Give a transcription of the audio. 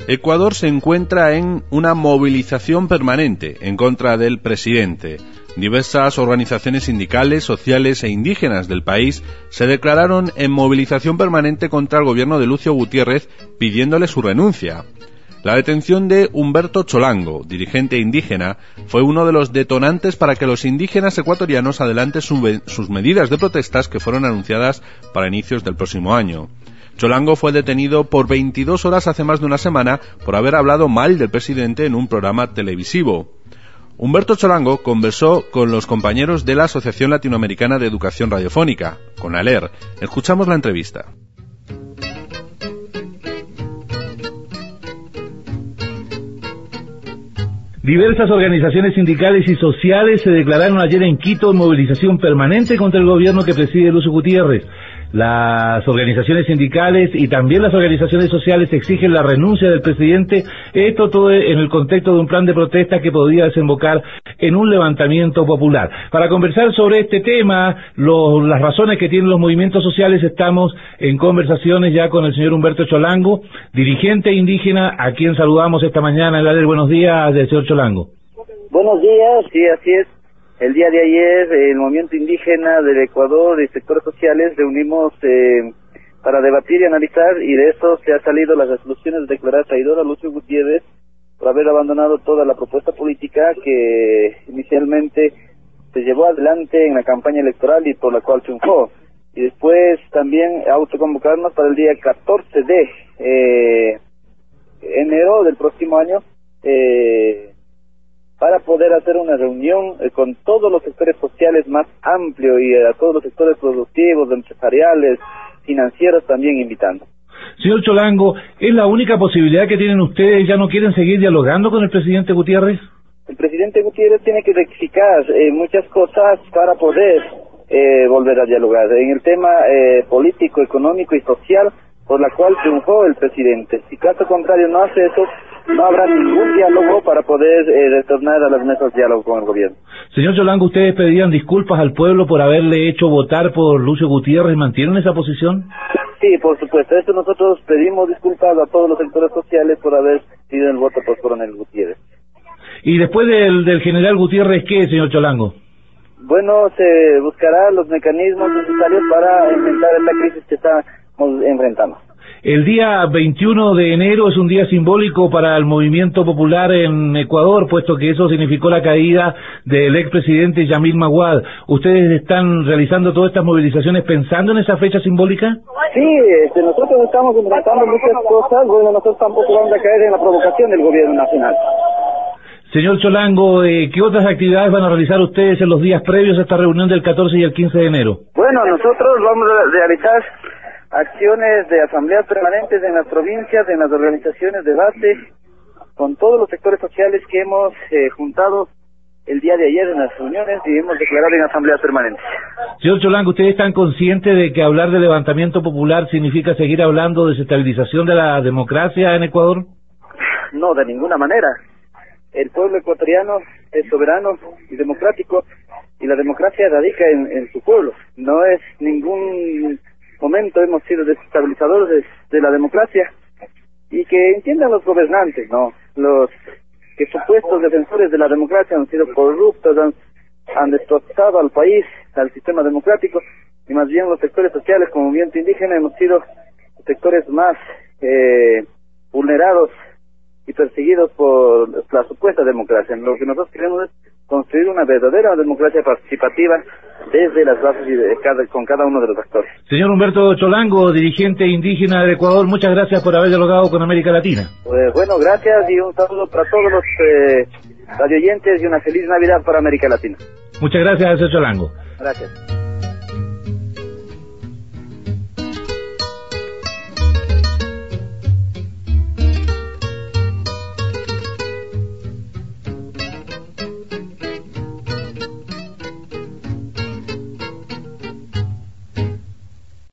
Ecuador se encuentra en una movilización permanente en contra del presidente. Diversas organizaciones sindicales, sociales e indígenas del país se declararon en movilización permanente contra el gobierno de Lucio Gutiérrez pidiéndole su renuncia. La detención de Humberto Cholango, dirigente indígena, fue uno de los detonantes para que los indígenas ecuatorianos adelanten sus medidas de protestas que fueron anunciadas para inicios del próximo año. Cholango fue detenido por 22 horas hace más de una semana por haber hablado mal del presidente en un programa televisivo. Humberto Cholango conversó con los compañeros de la Asociación Latinoamericana de Educación Radiofónica, con ALER. Escuchamos la entrevista. Diversas organizaciones sindicales y sociales se declararon ayer en Quito en movilización permanente contra el gobierno que preside Lucio Gutiérrez. Las organizaciones sindicales y también las organizaciones sociales exigen la renuncia del presidente, esto todo en el contexto de un plan de protesta que podría desembocar en un levantamiento popular. Para conversar sobre este tema, las razones que tienen los movimientos sociales, estamos en conversaciones ya con el señor Humberto Cholango, dirigente indígena, a quien saludamos esta mañana. Buenos días, señor Cholango. Buenos días, sí, así es. El día de ayer, el movimiento indígena del Ecuador y sectores sociales reunimos para debatir y analizar, y de eso se han salido las resoluciones de declarar traidor a Lucio Gutiérrez por haber abandonado toda la propuesta política que inicialmente se llevó adelante en la campaña electoral y por la cual triunfó. Y después también autoconvocarnos para el día 14 de enero del próximo año, para poder hacer una reunión con todos los sectores sociales más amplio y a todos los sectores productivos, empresariales, financieros también invitando. Señor Cholango, ¿es la única posibilidad que tienen ustedes? ¿Ya no quieren seguir dialogando con el presidente Gutiérrez? El presidente Gutiérrez tiene que rectificar muchas cosas para poder volver a dialogar. En el tema político, económico y social, por la cual triunfó el presidente. Si caso contrario no hace eso, no habrá ningún diálogo para poder retornar a las mesas de diálogo con el gobierno. Señor Cholango, ¿ustedes pedían disculpas al pueblo por haberle hecho votar por Lucio Gutiérrez? ¿Mantienen esa posición? Sí, por supuesto. Esto nosotros pedimos disculpas a todos los sectores sociales por haber sido el voto por Coronel Gutiérrez. ¿Y después del general Gutiérrez qué, señor Cholango? Bueno, se buscará los mecanismos necesarios para enfrentar esta crisis que estamos enfrentando. El día 21 de enero es un día simbólico para el movimiento popular en Ecuador, puesto que eso significó la caída del expresidente Yamil Maguad. ¿Ustedes están realizando todas estas movilizaciones pensando en esa fecha simbólica? Sí, nosotros estamos enfrentando muchas cosas. Bueno, nosotros tampoco vamos a caer en la provocación del gobierno nacional. Señor Cholango, ¿qué otras actividades van a realizar ustedes en los días previos a esta reunión del 14 y el 15 de enero? Bueno, nosotros vamos a realizar acciones de asambleas permanentes en las provincias, en las organizaciones, debate con todos los sectores sociales que hemos juntado el día de ayer en las reuniones y hemos declarado en asambleas permanentes. Señor Cholango, ¿ustedes están conscientes de que hablar de levantamiento popular significa seguir hablando de desestabilización de la democracia en Ecuador? No, de ninguna manera. El pueblo ecuatoriano es soberano y democrático, y la democracia radica en su pueblo. No es ningún momento hemos sido desestabilizadores de la democracia, y que entiendan los gobernantes, ¿no? Los que supuestos defensores de la democracia han sido corruptos, han destrozado al país, al sistema democrático, y más bien los sectores sociales como movimiento indígena hemos sido los sectores más vulnerados y perseguidos por la supuesta democracia. Lo que nosotros queremos es construir una verdadera democracia participativa desde las bases y con cada uno de los actores. Señor Humberto Cholango, dirigente indígena del Ecuador, muchas gracias por haber dialogado con América Latina. Bueno, gracias y un saludo para todos los radioyentes y una feliz Navidad para América Latina. Muchas gracias, señor Cholango. Gracias.